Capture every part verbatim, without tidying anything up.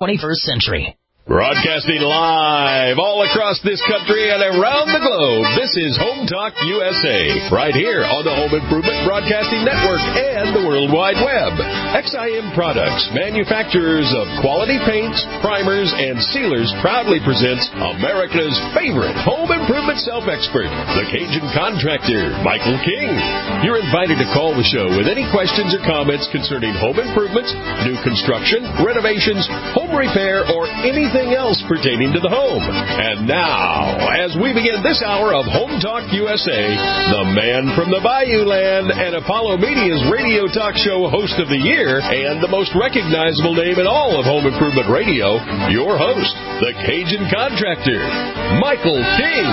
twenty-first century. Broadcasting live all across this country and around the globe, this is Home Talk U S A, right here on the Home Improvement Broadcasting Network and the World Wide Web. X I M Products, manufacturers of quality paints, primers, and sealers, proudly presents America's favorite home improvement self-expert, the Cajun Contractor, Michael King. You're invited to call the show with any questions or comments concerning home improvements, new construction, renovations, home repair, or anything else pertaining to the home. And now, as we begin this hour of Home Talk U S A, the man from the Bayou Land and Apollo Media's radio talk show host of the year and the most recognizable name in all of home improvement radio, your host, the Cajun Contractor, Michael King.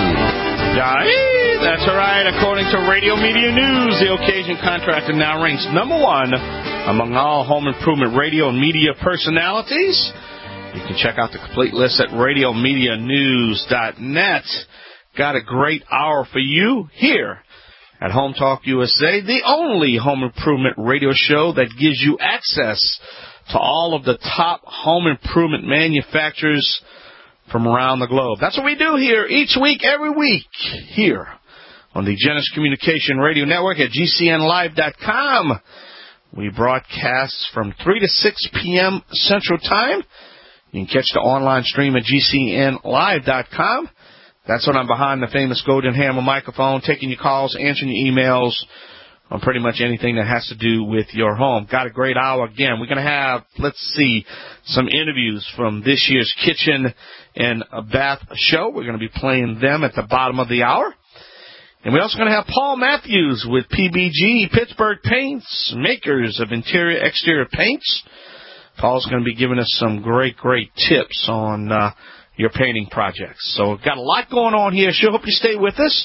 Yeah, that's right. According to Radio Media News, the Cajun Contractor now ranks number one among all home improvement radio and media personalities. You can check out the complete list at radio media news dot net. Got a great hour for you here at Home Talk U S A, the only home improvement radio show that gives you access to all of the top home improvement manufacturers from around the globe. That's what we do here each week, every week, here on the Genesis Communication Radio Network at G C N live dot com. We broadcast from three to six p.m. Central Time. You can catch the online stream at G C N live dot com. That's when I'm behind the famous golden hammer microphone, taking your calls, answering your emails on pretty much anything that has to do with your home. Got a great hour again. We're going to have, let's see, some interviews from this year's Kitchen and Bath show. We're going to be playing them at the bottom of the hour. And we're also going to have Paul Matthews with P B G, Pittsburgh Paints, makers of interior, exterior paints. Paul's going to be giving us some great, great tips on uh, your painting projects. So we've got a lot going on here. Sure hope you stay with us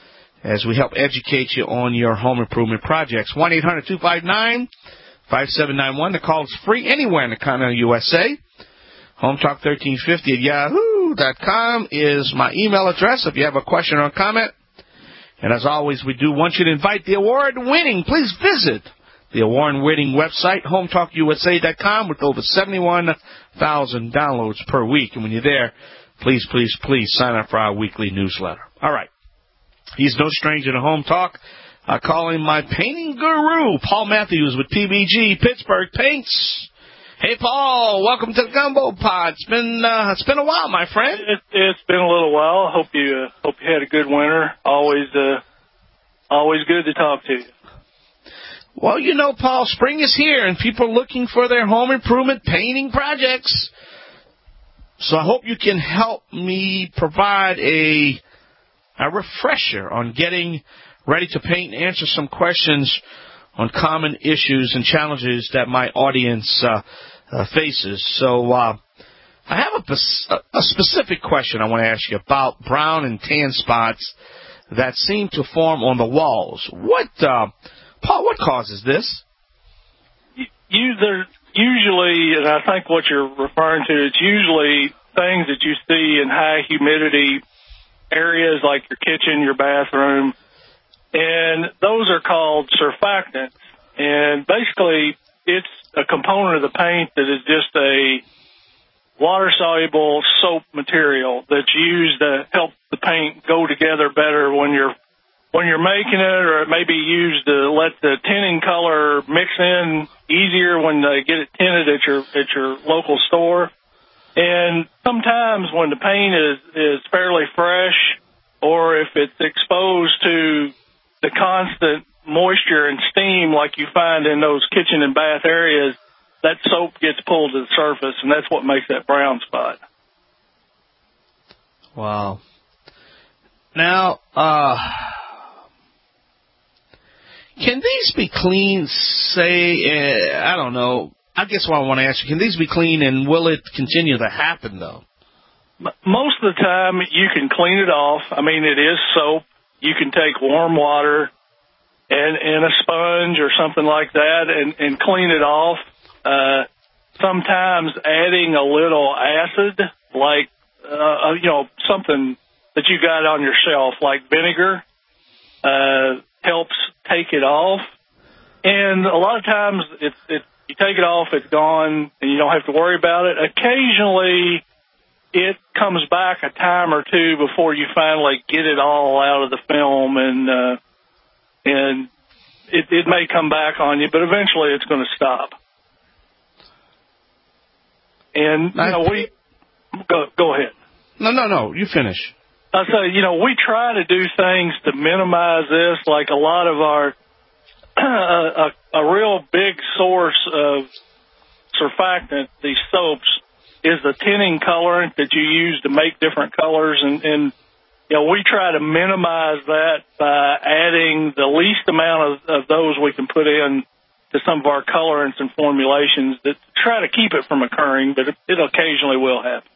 as we help educate you on your home improvement projects. one eight hundred two five nine five seven nine one. The call is free anywhere in the continental U S A. Home Talk thirteen fifty at yahoo dot com is my email address if you have a question or a comment. And as always, we do want you to invite the award-winning. Please visit the award-winning website, home talk U S A dot com, with over seventy-one thousand downloads per week. And when you're there, please, please, please sign up for our weekly newsletter. All right. He's no stranger to Home Talk. I call him my painting guru, Paul Matthews with P B G, Pittsburgh Paints. Hey, Paul, welcome to the Gumbo Pod. It's been, uh, it's been a while, my friend. It, it's been a little while. Hope you, uh, hope you had a good winter. Always, uh, always good to talk to you. Well, you know, Paul, spring is here, and people are looking for their home improvement painting projects. So I hope you can help me provide a a refresher on getting ready to paint and answer some questions on common issues and challenges that my audience uh, uh, faces. So uh, I have a, a specific question I want to ask you about brown and tan spots that seem to form on the walls. What... Uh, Paul, what causes this? You, there, usually, and I think what you're referring to, it's usually things that you see in high humidity areas like your kitchen, your bathroom, and those are called surfactants. And basically, it's a component of the paint that is just a water-soluble soap material that's used to help the paint go together better when you're when you're making it, or it may be used to let the tinting color mix in easier when they get it tinted at your at your local store. And sometimes when the paint is, is fairly fresh, or if it's exposed to the constant moisture and steam like you find in those kitchen and bath areas, that soap gets pulled to the surface, and that's what makes that brown spot. Wow. Now, uh... can these be cleaned, say, uh, I don't know, I guess what I want to ask you, can these be cleaned and will it continue to happen, though? Most of the time you can clean it off. I mean, it is soap. You can take warm water and, and a sponge or something like that and, and clean it off. Uh, sometimes adding a little acid, like, uh, you know, something that you got on your shelf, like vinegar, uh, helps take it off. And a lot of times it, it You take it off, it's gone, and you don't have to worry about it. Occasionally, it comes back a time or two before you finally get it all out of the film, and uh, and it, it may come back on you, but eventually it's going to stop. And, you know, we... Go, go ahead. No, no, no. You finish. I say, you know, we try to do things to minimize this. Like a lot of our, a, a real big source of surfactant, these soaps, is the tinning colorant that you use to make different colors. And, and you know, we try to minimize that by adding the least amount of, of those we can put in to some of our colorants and formulations that try to keep it from occurring, but it, it occasionally will happen.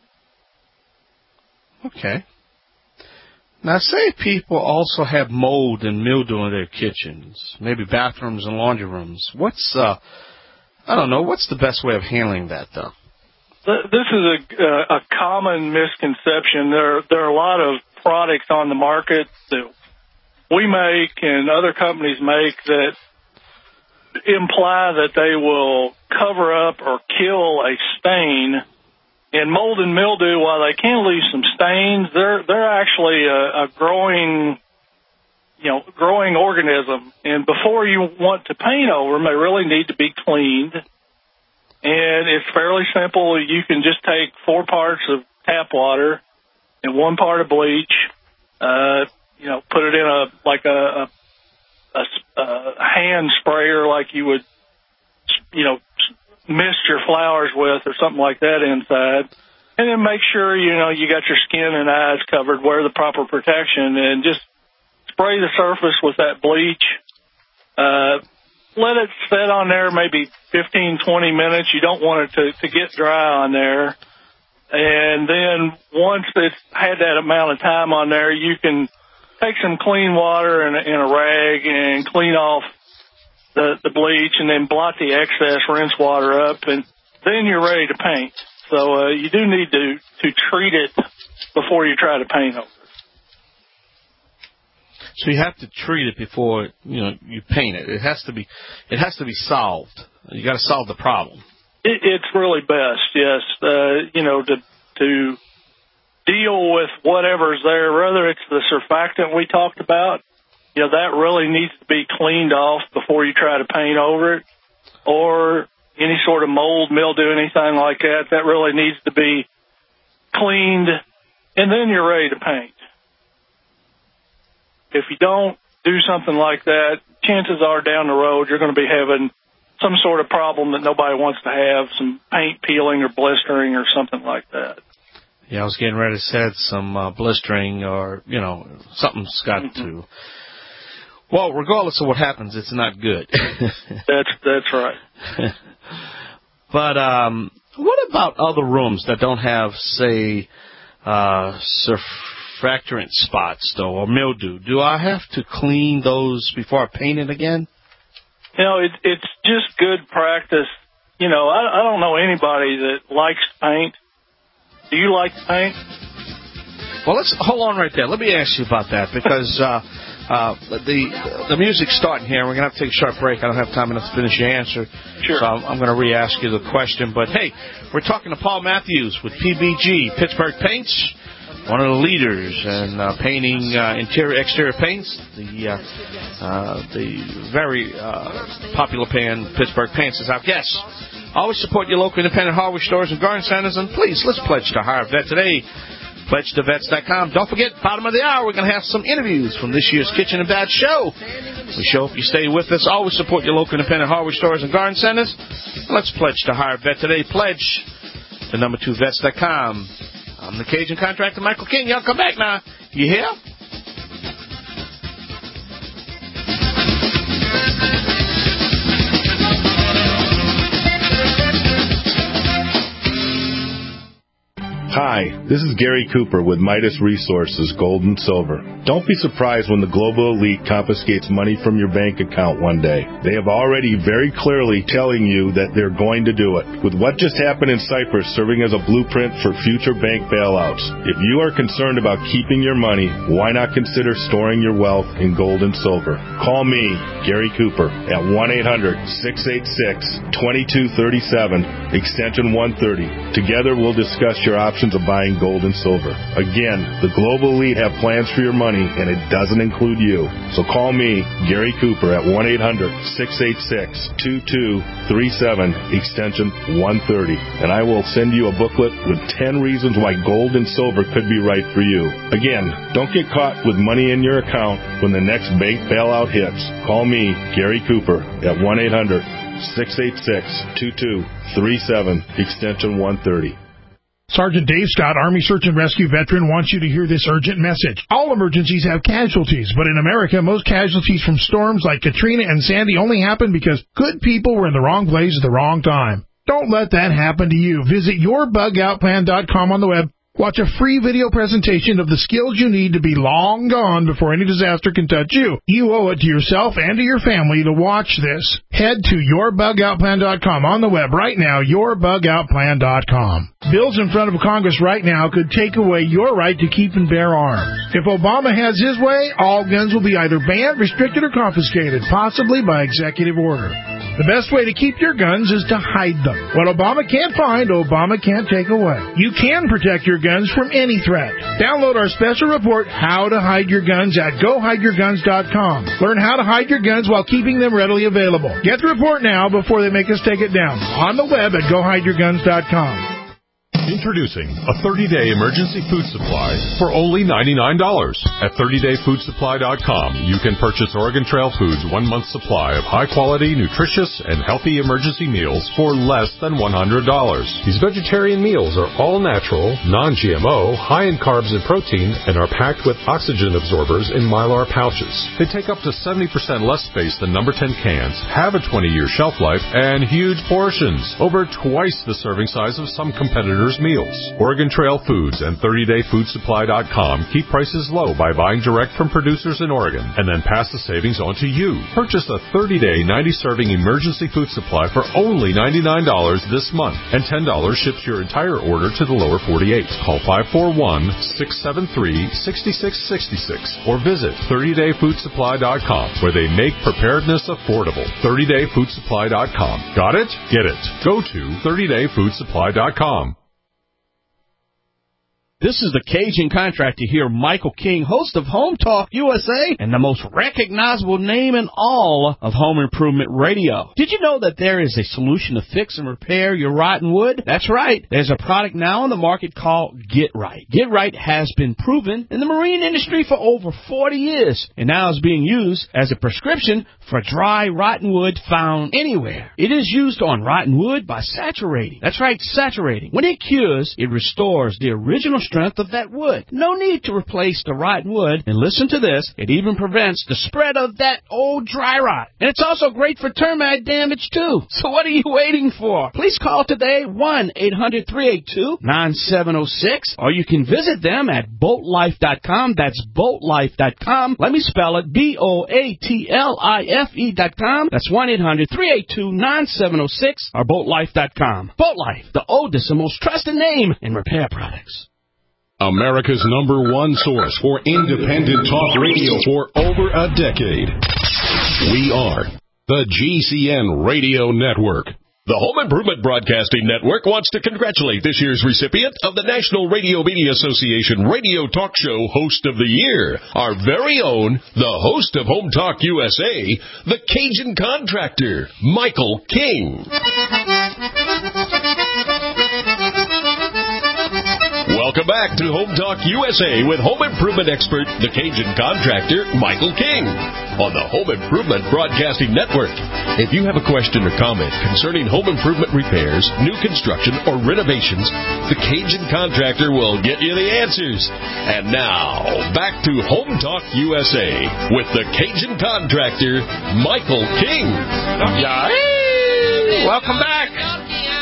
Okay. Now, say people also have mold and mildew in their kitchens, maybe bathrooms and laundry rooms. What's, uh, I don't know, what's the best way of handling that, though? This is a, a common misconception. There, there are a lot of products on the market that we make and other companies make that imply that they will cover up or kill a stain. And mold and mildew, while they can leave some stains, they're they're actually a, a growing, you know, growing organism. And before you want to paint over them, they really need to be cleaned. And it's fairly simple. You can just take four parts of tap water and one part of bleach. Uh, you know, put it in a like a, a, a, a hand sprayer, like you would, you know, mist your flowers with or something like that inside, and then make sure, you know, you got your skin and eyes covered, wear the proper protection, and just spray the surface with that bleach. Uh, let it sit on there maybe fifteen, twenty minutes. You don't want it to, to get dry on there. And then once it's had that amount of time on there, you can take some clean water and a, and a rag and clean off The, the bleach, and then blot the excess, rinse water up, and then you're ready to paint. So uh, you do need to, to treat it before you try to paint over it. So you have to treat it before, you know, you paint it. It has to be, it has to be solved. You got to solve the problem. It, it's really best, yes. Uh, you know, to to deal with whatever's there, whether it's the surfactant we talked about. You know, that really needs to be cleaned off before you try to paint over it, or any sort of mold, mildew, anything like that. That really needs to be cleaned, and then you're ready to paint. If you don't do something like that, chances are down the road you're going to be having some sort of problem that nobody wants to have, some paint peeling or blistering or something like that. Yeah, I was getting ready to say some uh, blistering or, you know, something's got mm-hmm. to... Well, regardless of what happens, it's not good. that's that's right. But um, what about other rooms that don't have, say, uh, surfactant spots, though, or mildew? Do I have to clean those before I paint it again? You know, it, it's just good practice. You know, I, I don't know anybody that likes to paint. Do you like to paint? Well, let's hold on right there. Let me ask you about that, because... Uh, Uh, the the music's starting here. We're going to have to take a short break. I don't have time enough to finish your answer. Sure. So I'm, I'm going to re-ask you the question. But, hey, we're talking to Paul Matthews with P B G, Pittsburgh Paints, one of the leaders in uh, painting uh, interior, exterior paints, the uh, uh, the very uh, popular band Pittsburgh Paints is our guest. Always support your local independent hardware stores and garden centers. And, please, let's pledge to hire a vet today. Pledge to vets dot com. Don't forget, bottom of the hour, we're going to have some interviews from this year's Kitchen and Bath show. We show if you stay with us. Always support your local independent hardware stores and garden centers. Let's pledge to hire a vet today. Pledge to number two vets dot com. I'm the Cajun contractor, Michael King. Y'all come back now. You hear? Hi, this is Gary Cooper with Midas Resources Gold and Silver. Don't be surprised when the global elite confiscates money from your bank account one day. They have already very clearly telling you that they're going to do it. With what just happened in Cyprus serving as a blueprint for future bank bailouts, if you are concerned about keeping your money, why not consider storing your wealth in gold and silver? Call me, Gary Cooper, at one eight hundred, six eight six, two two three seven, extension one thirty. Together we'll discuss your options of buying gold and silver. Again, the global elite have plans for your money, and it doesn't include you. So call me, Gary Cooper, at one eight hundred, six eight six, two two three seven, extension one thirty, and I will send you a booklet with ten reasons why gold and silver could be right for you. Again, don't get caught with money in your account when the next bank bailout hits. Call me, Gary Cooper, at one eight hundred, six eight six, two two three seven, extension one thirty. Sergeant Dave Scott, Army Search and Rescue veteran, wants you to hear this urgent message. All emergencies have casualties, but in America, most casualties from storms like Katrina and Sandy only happen because good people were in the wrong place at the wrong time. Don't let that happen to you. Visit your bug out plan dot com on the web. Watch a free video presentation of the skills you need to be long gone before any disaster can touch you. You owe it to yourself and to your family to watch this. Head to your bug out plan dot com on the web right now, your bug out plan dot com. Bills in front of Congress right now could take away your right to keep and bear arms. If Obama has his way, all guns will be either banned, restricted, or confiscated, possibly by executive order. The best way to keep your guns is to hide them. What Obama can't find, Obama can't take away. You can protect your guns from any threat. Download our special report, How to Hide Your Guns, at go hide your guns dot com. Learn how to hide your guns while keeping them readily available. Get the report now before they make us take it down. On the web at go hide your guns dot com. Introducing a thirty-day emergency food supply for only ninety-nine dollars. At thirty day food supply dot com, you can purchase Oregon Trail Foods' one-month supply of high-quality, nutritious, and healthy emergency meals for less than one hundred dollars. These vegetarian meals are all natural, non-G M O, high in carbs and protein, and are packed with oxygen absorbers in Mylar pouches. They take up to seventy percent less space than number ten cans, have a twenty year shelf life, and huge portions, over twice the serving size of some competitors' meals. Oregon Trail Foods and thirty day food supply dot com keep prices low by buying direct from producers in Oregon and then pass the savings on to you. Purchase a thirty day, ninety serving emergency food supply for only ninety-nine dollars this month, and ten dollars ships your entire order to the lower forty-eight. Call five four one, six seven three, six six six six or visit thirty day food supply dot com, where they make preparedness affordable. thirty day food supply dot com. Got it? Get it. Go to thirty day food supply dot com. This is the Cajun Contractor here, Michael King, host of Home Talk U S A, and the most recognizable name in all of home improvement radio. Did you know that there is a solution to fix and repair your rotten wood? That's right. There's a product now on the market called Get Right. Get Right has been proven in the marine industry for over forty years, and now is being used as a prescription for dry, rotten wood found anywhere. It is used on rotten wood by saturating. That's right, saturating. When it cures, it restores the original strength of that wood. No need to replace the rotten wood. And listen to this, it even prevents the spread of that old dry rot. And it's also great for termite damage, too. So what are you waiting for? Please call today, one eight hundred, three eight two, nine seven zero six, or you can visit them at boat life dot com. That's boat life dot com. Let me spell it, B O A T L I F E dot com. That's one eight hundred, three eight two, nine seven zero six or boat life dot com. Boat Life, the oldest and most trusted name in repair products. America's number one source for independent talk radio for over a decade. We are the G C N Radio Network. The Home Improvement Broadcasting Network wants to congratulate this year's recipient of the National Radio Media Association Radio Talk Show Host of the Year, our very own, the host of Home Talk U S A, the Cajun Contractor, Michael King. Welcome back to Home Talk U S A with home improvement expert, the Cajun Contractor, Michael King, on the Home Improvement Broadcasting Network. If you have a question or comment concerning home improvement repairs, new construction, or renovations, the Cajun Contractor will get you the answers. And now, back to Home Talk U S A with the Cajun Contractor, Michael King. Yeah. Welcome back.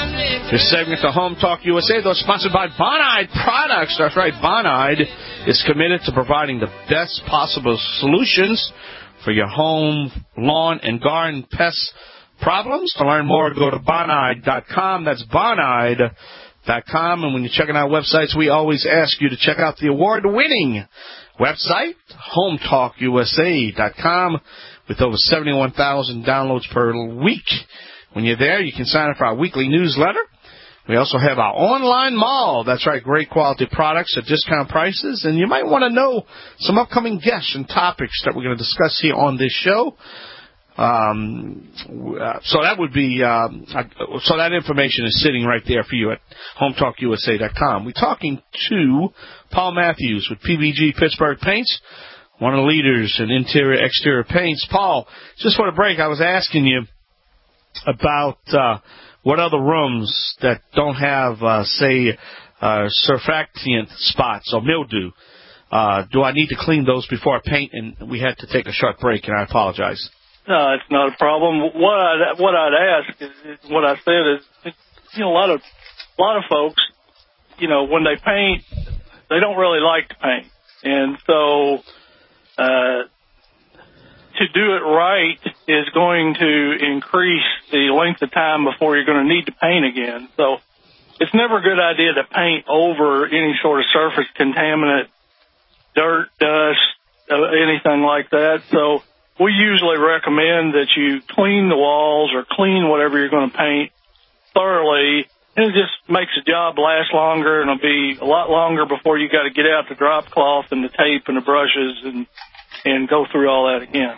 This segment to Home Talk U S A, though, sponsored by Bonide Products. That's right, Bonide is committed to providing the best possible solutions for your home, lawn, and garden pest problems. To learn more, go to bonide dot com. That's bonide dot com. And when you're checking out websites, we always ask you to check out the award-winning website, home talk u s a dot com, with over seventy-one thousand downloads per week. When you're there, you can sign up for our weekly newsletter. We also have our online mall. That's right, great quality products at discount prices. And you might want to know some upcoming guests and topics that we're going to discuss here on this show. Um, uh, so that would be, um, uh, so that information is sitting right there for you at home talk u s a dot com. We're talking to Paul Matthews with P B G Pittsburgh Paints, one of the leaders in interior exterior paints. Paul, just for the break, I was asking you about uh, what other rooms that don't have, uh, say, uh, surfactant spots or mildew, uh, do I need to clean those before I paint? And we had to take a short break, and I apologize. No, it's not a problem. What I'd, what I'd ask is, is what I said is, you know, a lot of a lot of folks, you know, when they paint, they don't really like to paint, and so uh, to do it right is going to increase the length of time before you're going to need to paint again. So it's never a good idea to paint over any sort of surface contaminant, dirt, dust, uh, anything like that. So we usually recommend that you clean the walls or clean whatever you're going to paint thoroughly, and it just makes the job last longer, and it'll be a lot longer before you got to get out the drop cloth and the tape and the brushes and and go through all that again.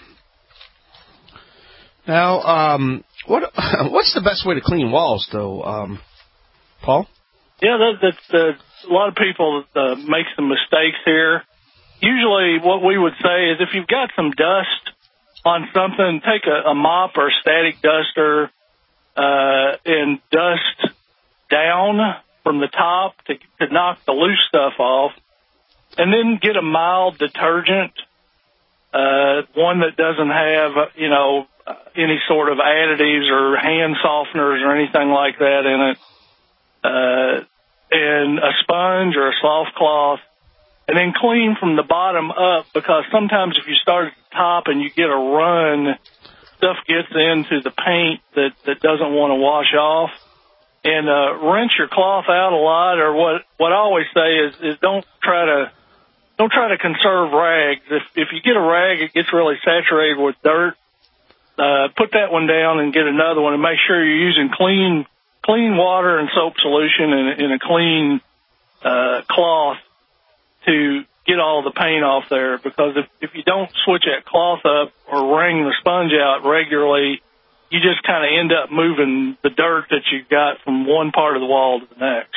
Now, um, what what's the best way to clean walls, though, um, Paul? Yeah, that, that's uh, a lot of people uh, make some mistakes here. Usually what we would say is if you've got some dust on something, take a, a mop or a static duster uh, and dust down from the top to, to knock the loose stuff off, and then get a mild detergent, uh, one that doesn't have, you know, any sort of additives or hand softeners or anything like that in it, uh, and a sponge or a soft cloth. And then clean from the bottom up, because sometimes if you start at the top and you get a run, stuff gets into the paint that, that doesn't want to wash off. And uh, rinse your cloth out a lot, or what what I always say is, is don't try to don't try to conserve rags. If if you get a rag, it gets really saturated with dirt. Uh, put that one down and get another one, and make sure you're using clean clean water and soap solution in, in a clean uh, cloth to get all the paint off there, because if, if you don't switch that cloth up or wring the sponge out regularly, you just kind of end up moving the dirt that you've got from one part of the wall to the next.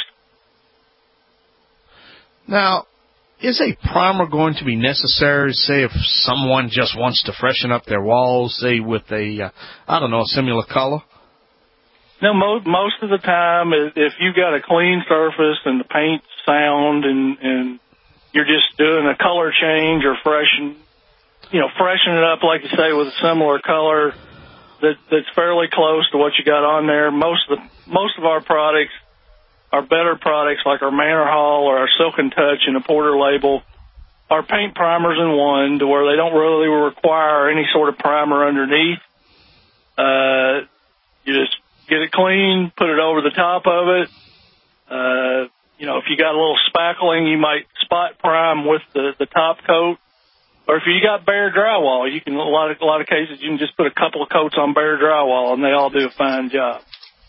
Now, is a primer going to be necessary, say, if someone just wants to freshen up their walls, say, with a, uh, I don't know, a similar color? No, mo- most of the time, if you've got a clean surface and the paint's sound and, and you're just doing a color change or freshen, you know, freshen it up, like you say, with a similar color that, that's fairly close to what you got on there. Most of the, most of our products are better products, like our Manor Hall or our Silk and Touch and a Porter label, are paint primers in one, to where they don't really require any sort of primer underneath. Uh, you just get it clean, put it over the top of it. Uh, You know, if you got a little spackling, you might spot prime with the, the top coat. Or if you got bare drywall, you can, a lot of, a lot of cases, you can just put a couple of coats on bare drywall, and they all do a fine job.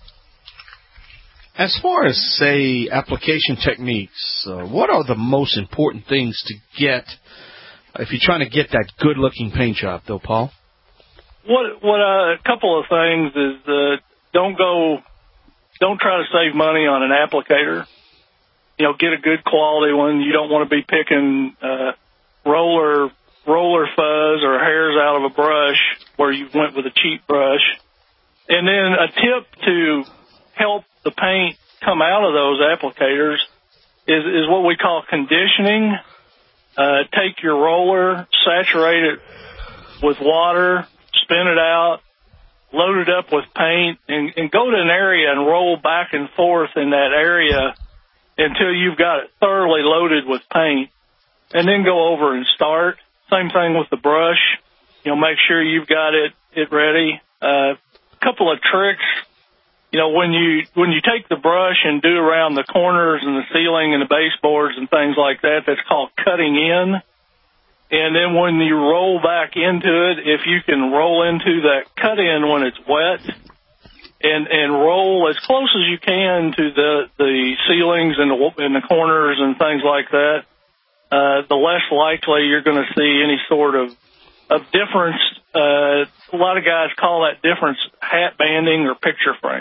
As far as, say, application techniques, uh, what are the most important things to get if you're trying to get that good-looking paint job, though, Paul? What, what, uh, a couple of things is, uh, don't go, don't try to save money on an applicator. You know, get a good quality one. You don't want to be picking uh, roller roller fuzz or hairs out of a brush where you went with a cheap brush. And then a tip to help the paint come out of those applicators is, is what we call conditioning. Uh, take your roller, saturate it with water, spin it out, loaded up with paint, and, and go to an area and roll back and forth in that area until you've got it thoroughly loaded with paint, and then go over and start. Same thing with the brush. You know, make sure you've got it, it ready. A uh, couple of tricks. You know, when you when you take the brush and do around the corners and the ceiling and the baseboards and things like that, that's called cutting in. And then when you roll back into it, if you can roll into that cut in when it's wet and and roll as close as you can to the, the ceilings and the, and the corners and things like that, uh, the less likely you're going to see any sort of, of difference. Uh, a lot of guys call that difference hat banding or picture framing.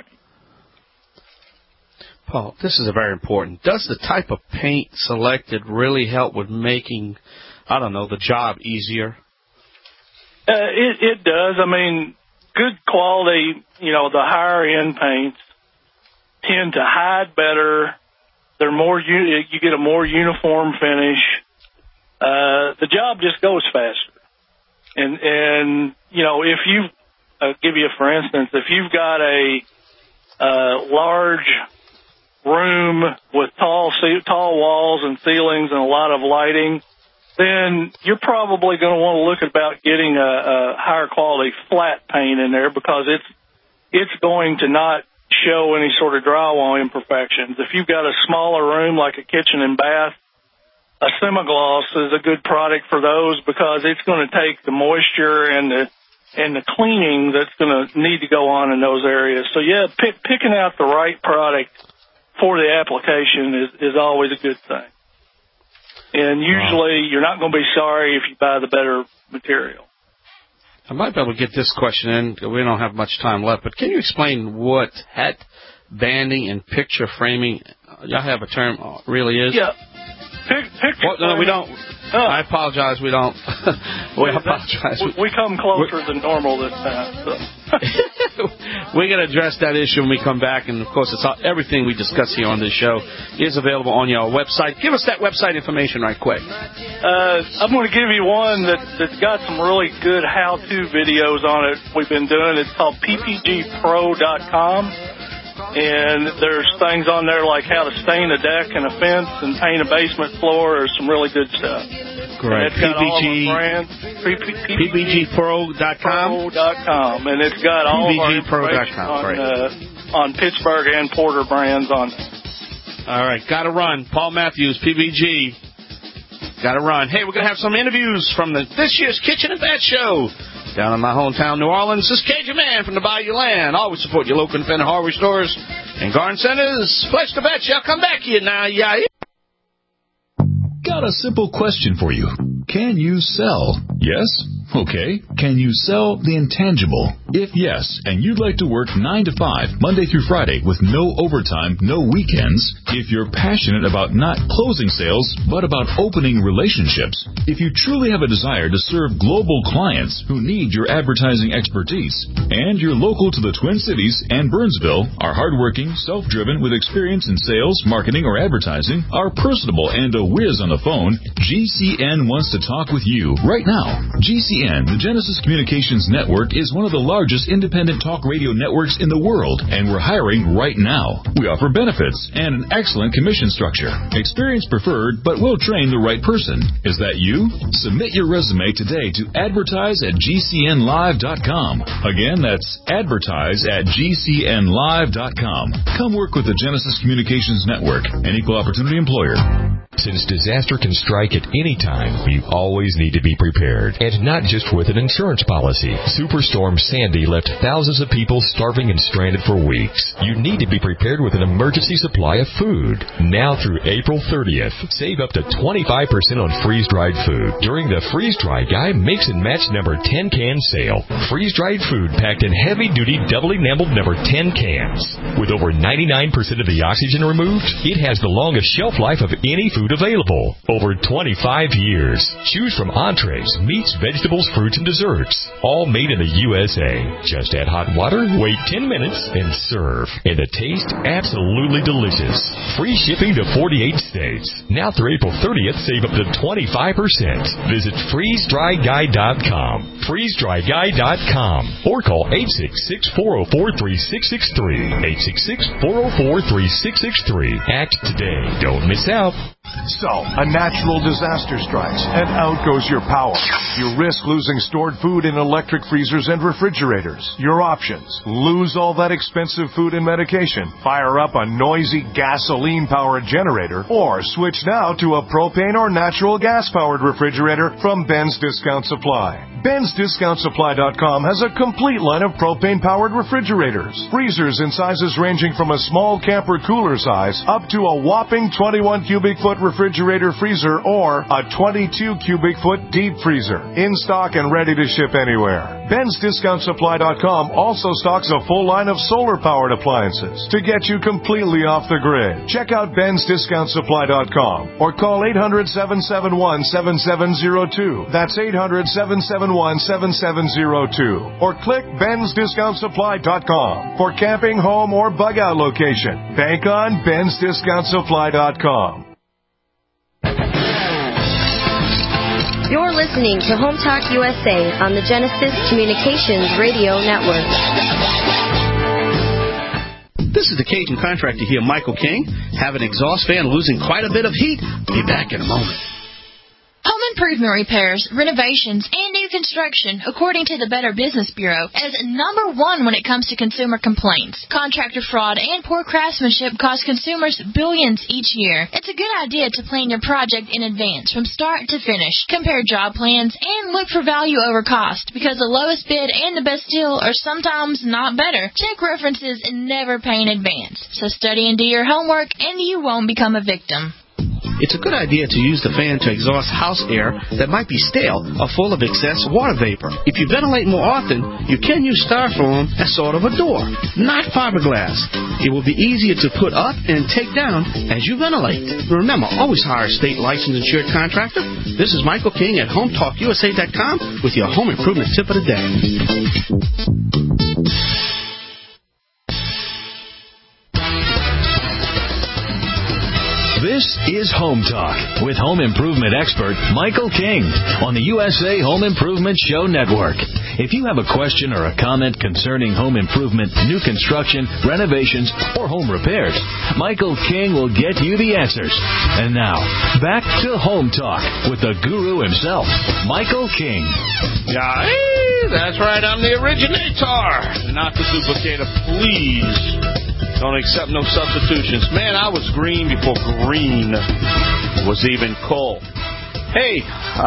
Paul, this is very important. Does the type of paint selected really help with making, I don't know, the job easier? Uh, it, it does. I mean, good quality, you know, the higher-end paints tend to hide better. They're more, you get a more uniform finish. Uh, the job just goes faster. And, and you know, if you, I'll give you, for instance, if you've got a uh, large room with tall tall walls and ceilings and a lot of lighting, then you're probably going to want to look about getting a, a higher quality flat paint in there, because it's it's going to not show any sort of drywall imperfections. If you've got a smaller room like a kitchen and bath, a semi-gloss is a good product for those, because it's going to take the moisture and the and the cleaning that's going to need to go on in those areas. So yeah, pick, picking out the right product for the application is, is always a good thing. And usually wow. you're not going to be sorry if you buy the better material. I might be able to get this question in. We don't have much time left, but can you explain what hat banding and picture framing, y'all have a term, really is? Yeah. Pic, picture well, no, no, we don't. Oh. I apologize. We don't. we apologize. We, we come closer than normal this time. So. We're going to address that issue when we come back. And, of course, it's all, everything we discuss here on this show is available on your website. Give us that website information right quick. Uh, I'm going to give you one that, that's got some really good how-to videos on it we've been doing. It's called P P G Pro dot com. And there's things on there like how to stain a deck and a fence and paint a basement floor. There's some really good stuff. Great. It's got P P G, all the brands. P P G Pro dot com. P P G Pro dot com. And it's got all of our information on, uh, on Pittsburgh and Porter brands on it. All right. Got to run. Paul Matthews, P B G. Got to run. Hey, we're going to have some interviews from the this year's Kitchen and Bath Show. Down in my hometown, New Orleans, this is Cajun Man from the Bayou Land. Always support your local independent hardware stores and garden centers. Place to bet y'all come back here now, yeah. Got a simple question for you. Can you sell? Yes? Okay. Can you sell the intangible? If yes, and you'd like to work nine to five, Monday through Friday, with no overtime, no weekends, if you're passionate about not closing sales, but about opening relationships, if you truly have a desire to serve global clients who need your advertising expertise, and you're local to the Twin Cities and Burnsville, are hardworking, self-driven, with experience in sales, marketing, or advertising, are personable and a whiz on the phone, G C N wants to talk with you right now. G C N, the Genesis Communications Network, is one of the largest independent talk radio networks in the world, and we're hiring right now. We offer benefits and an excellent commission structure. Experience preferred, but we'll train the right person. Is that you? Submit your resume today to advertise at G C N live dot com. Again, that's advertise at G C N live dot com. Come work with the Genesis Communications Network, an equal opportunity employer. Since disaster can strike at any time, you always need to be prepared. And not just with an insurance policy. Superstorm Sandy left thousands of people starving and stranded for weeks. You need to be prepared with an emergency supply of food. Now through April thirtieth, save up to twenty-five percent on freeze-dried food during the Freeze Dry Guy Mix and Match number ten can sale. Freeze-dried food packed in heavy-duty double-enameled number ten cans. With over ninety-nine percent of the oxygen removed, it has the longest shelf life of any food food available. Over twenty-five years. Choose from entrees, meats, vegetables, fruits, and desserts. All made in the U S A. Just add hot water, wait ten minutes, and serve. And the taste, absolutely delicious. Free shipping to forty-eight states. Now through April thirtieth, save up to twenty-five percent. Visit freeze dry guy dot com. freeze dry guy dot com. Or call eight six six, four oh four, three six six three. eight six six, four oh four, three six six three. Act today. Don't miss out. So, a natural disaster strikes, and out goes your power. You risk losing stored food in electric freezers and refrigerators. Your options: lose all that expensive food and medication, fire up a noisy gasoline-powered generator, or switch now to a propane or natural gas-powered refrigerator from Ben's Discount Supply. Ben's Discount Supply dot com has a complete line of propane-powered refrigerators. Freezers in sizes ranging from a small camper cooler size up to a whopping twenty-one cubic foot refrigerator freezer or a twenty-two cubic foot deep freezer. In stock and ready to ship anywhere. Ben's Discount Supply dot com also stocks a full line of solar-powered appliances to get you completely off the grid. Check out Ben's Discount Supply dot com or call eight hundred, seven seven one, seven seven zero two. That's eight hundred, seven seven one, seven seven zero two. Or click Ben's Discount Supply dot com for camping, home, or bug-out location. Bank on Ben's Discount Supply dot com. You're listening to Home Talk U S A on the Genesis Communications Radio Network. This is the Cajun Contractor here, Michael King. Have an exhaust fan losing quite a bit of heat? Be back in a moment. Home improvement repairs, renovations, and new construction, according to the Better Business Bureau, is number one when it comes to consumer complaints. Contractor fraud and poor craftsmanship cost consumers billions each year. It's a good idea to plan your project in advance, from start to finish. Compare job plans and look for value over cost, because the lowest bid and the best deal are sometimes not better. Check references and never pay in advance. So study and do your homework, and you won't become a victim. It's a good idea to use the fan to exhaust house air that might be stale or full of excess water vapor. If you ventilate more often, you can use styrofoam as sort of a door, not fiberglass. It will be easier to put up and take down as you ventilate. Remember, always hire a state licensed insured contractor. This is Michael King at home talk U S A dot com with your home improvement tip of the day. This is Home Talk with home improvement expert Michael King on the U S A Home Improvement Show Network. If you have a question or a comment concerning home improvement, new construction, renovations, or home repairs, Michael King will get you the answers. And now, back to Home Talk with the guru himself, Michael King. Yeah, that's right. I'm the originator, not the duplicator. Please. Don't accept no substitutions. Man, I was green before green was even cold. Hey,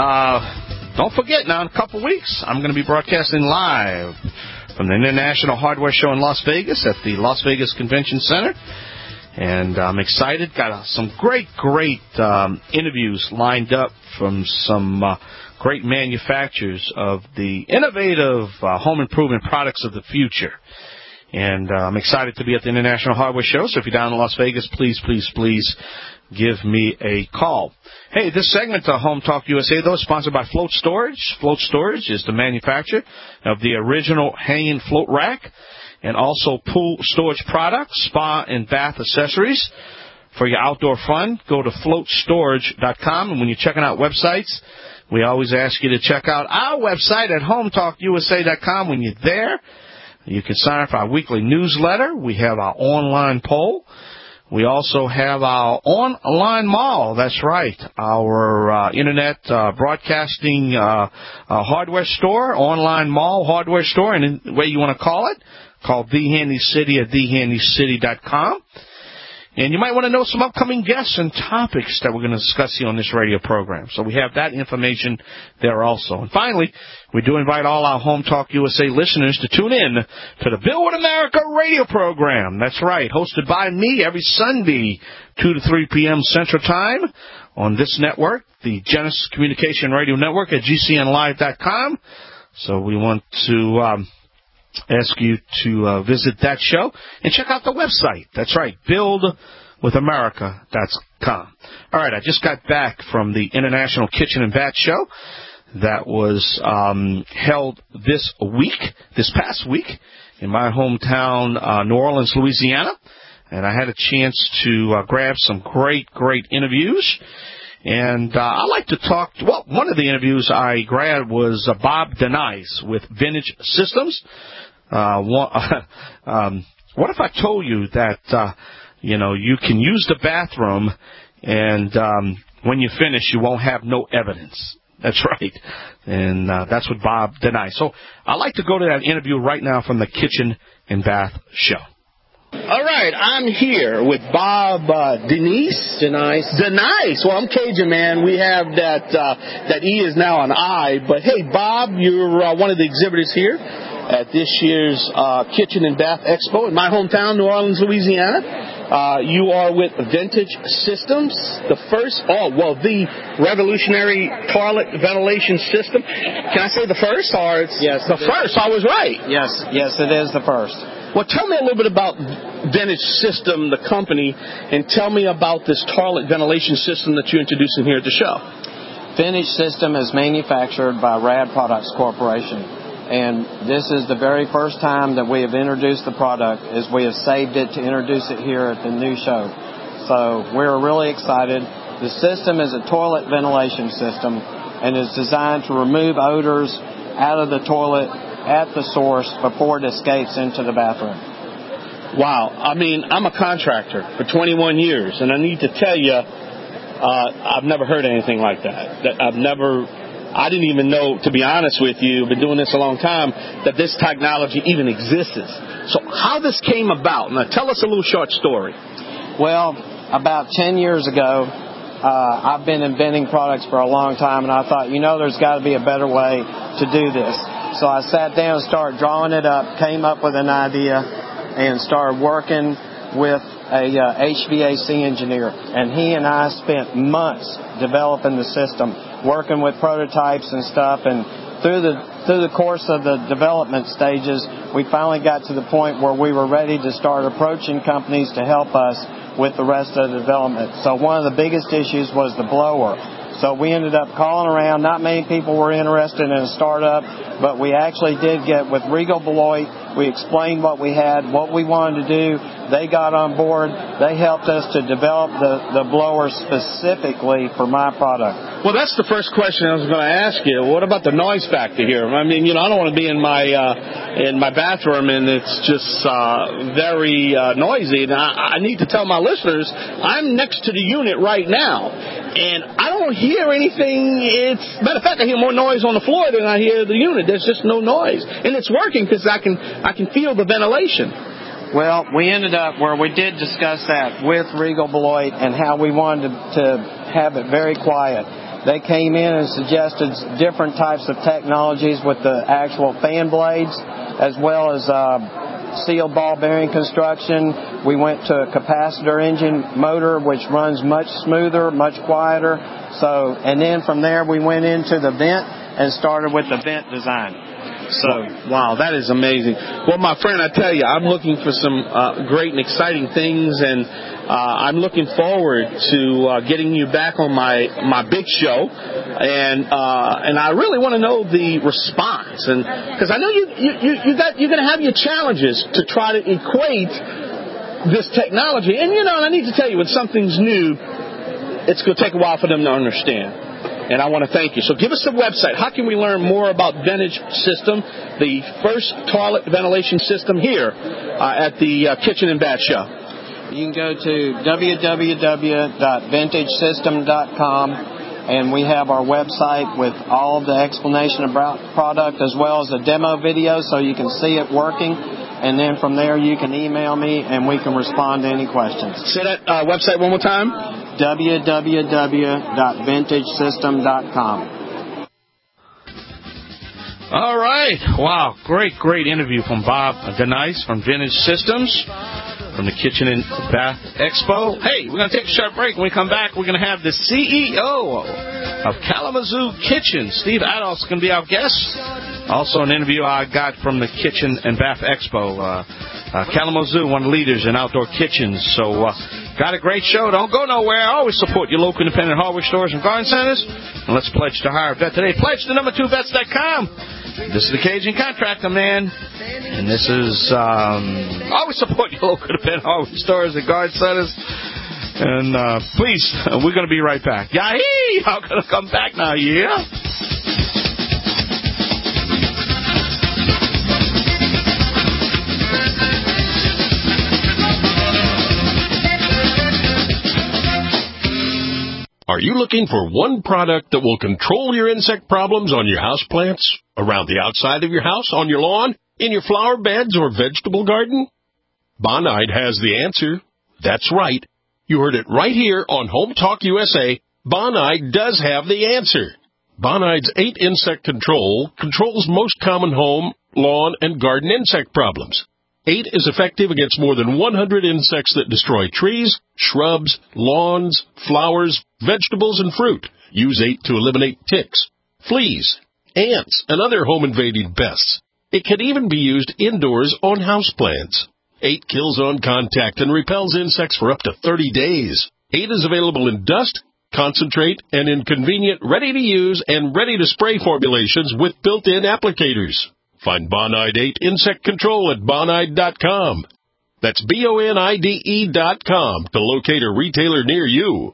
uh, don't forget now, in a couple weeks, I'm going to be broadcasting live from the International Hardware Show in Las Vegas at the Las Vegas Convention Center. And I'm excited. Got uh, some great, great um, interviews lined up from some uh, great manufacturers of the innovative uh, home improvement products of the future. And uh, I'm excited to be at the International Hardware Show. So if you're down in Las Vegas, please, please, please give me a call. Hey, this segment of Home Talk U S A, though, is sponsored by Float Storage. Float Storage is the manufacturer of the original hanging float rack and also pool storage products, spa and bath accessories. For your outdoor fun, go to float storage dot com. And when you're checking out websites, we always ask you to check out our website at home talk U S A dot com. When you're there, you can sign up for our weekly newsletter. We have our online poll. We also have our online mall. That's right, our uh, internet uh, broadcasting uh, uh, hardware store, online mall hardware store, and the way you want to call it, called The Handy City at the handy city dot com. And you might want to know some upcoming guests and topics that we're going to discuss here on this radio program. So we have that information there also. And finally, we do invite all our Home Talk U S A listeners to tune in to the Build America radio program. That's right, hosted by me every Sunday, two to three p.m. Central Time on this network, the Genesis Communication Radio Network at G C N live dot com. So we want to um, ask you to uh, visit that show and check out the website. That's right, build with America dot com. All right, I just got back from the International Kitchen and Bath Show that was um, held this week, this past week, in my hometown, uh, New Orleans, Louisiana. And I had a chance to uh, grab some great, great interviews. And uh, I like to talk, well, one of the interviews I grabbed was uh, Bob Denice with Vintage Systems. Uh, one, um, what if I told you that, uh, you know, you can use the bathroom and um, when you finish, you won't have no evidence. That's right. And uh, that's what Bob Denice. So I'd like to go to that interview right now from the Kitchen and Bath Show. All right, I'm here with Bob uh, Denice. Denice. Denice. Well, I'm Cajun, man. We have that uh, that E is now an I. But, hey, Bob, you're uh, one of the exhibitors here at this year's uh, Kitchen and Bath Expo in my hometown, New Orleans, Louisiana. Uh, you are with Vintage Systems, the first, oh, well, the revolutionary toilet ventilation system. Can I say the first? Or it's yes, the first? I was right. Yes, yes, it is the first. Well, tell me a little bit about Vintage System, the company, and tell me about this toilet ventilation system that you're introducing here at the show. Vintage System is manufactured by Rad Products Corporation, and this is the very first time that we have introduced the product, as we have saved it to introduce it here at the new show. So we're really excited. The system is a toilet ventilation system and is designed to remove odors out of the toilet at the source before it escapes into the bathroom. Wow. I mean, I'm a contractor for twenty-one years, and I need to tell you, uh, I've never heard anything like that. That I've never, I didn't even know, to be honest with you, been doing this a long time, that this technology even exists. So how this came about? Now, tell us a little short story. Well, about ten years ago, uh, I've been inventing products for a long time, and I thought, you know, there's got to be a better way to do this. So I sat down and started drawing it up, came up with an idea, and started working with a uh, H V A C engineer. And he and I spent months developing the system, working with prototypes and stuff. And through the through the course of the development stages, we finally got to the point where we were ready to start approaching companies to help us with the rest of the development. So one of the biggest issues was the blower. So we ended up calling around. Not many people were interested in a startup, but we actually did get with Regal Beloit. We explained what we had, what we wanted to do. They got on board. They helped us to develop the, the blower specifically for my product. Well, that's the first question I was going to ask you. What about the noise factor here? I mean, you know, I don't want to be in my uh, in my bathroom and it's just uh, very uh, noisy. And I, I need to tell my listeners, I'm next to the unit right now, and I don't hear anything. It's matter of fact, I hear more noise on the floor than I hear the unit. There's just no noise, and it's working because I can I can feel the ventilation. Well, we ended up where we did discuss that with Regal Beloit and how we wanted to, to have it very quiet. They came in and suggested different types of technologies with the actual fan blades, as well as uh, sealed ball bearing construction. We went to a capacitor engine motor, which runs much smoother, much quieter. So, and then from there we went into the vent and started with the vent design. So, wow, that is amazing. Well, my friend, I tell you, I'm looking for some uh, great and exciting things, and uh, I'm looking forward to uh, getting you back on my, my big show, and uh, and I really want to know the response, and because I know you you you, you got you're going to have your challenges to try to equate this technology, and you know, and I need to tell you, when something's new, it's going to take a while for them to understand. And I want to thank you. So give us the website. How can we learn more about Vintage System, the first toilet ventilation system here uh, at the uh, Kitchen and Bath Show? You can go to w w w dot vintage system dot com, and we have our website with all of the explanation about the product as well as a demo video so you can see it working. And then from there you can email me and we can respond to any questions. Say that uh, website one more time. w w w dot vintage system dot com. All right. Wow. Great, great interview from Bob Denice from Vintage Systems from the Kitchen and Bath Expo. Hey, we're going to take a short break. When we come back, we're going to have the C E O of Kalamazoo Kitchen, Steve Adolph's going to be our guest. Also an interview I got from the Kitchen and Bath Expo. Uh, Uh, Kalamazoo, one of the leaders in outdoor kitchens. So, uh, got a great show. Don't go nowhere. Always support your local independent hardware stores and garden centers. And let's pledge to hire a vet today. Pledge to number two vets dot com. This is the Cajun Contractor, man. And this is, um, always support your local independent hardware stores and garden centers. And, uh, please, we're going to be right back. Yahee! I'm going to come back now, yeah? Are you looking for one product that will control your insect problems on your houseplants, around the outside of your house, on your lawn, in your flower beds or vegetable garden? Bonide has the answer. That's right. You heard it right here on Home Talk U S A. Bonide does have the answer. Bonide's eight insect control controls most common home, lawn, and garden insect problems. eight is effective against more than one hundred insects that destroy trees, shrubs, lawns, flowers, vegetables, and fruit. Use eight to eliminate ticks, fleas, ants, and other home-invading pests. It can even be used indoors on houseplants. eight kills on contact and repels insects for up to thirty days. eight is available in dust, concentrate, and in convenient ready-to-use and ready-to-spray formulations with built-in applicators. Find Bonide eight Insect Control at bonide dot com. That's B O N I D E dot com to locate a retailer near you.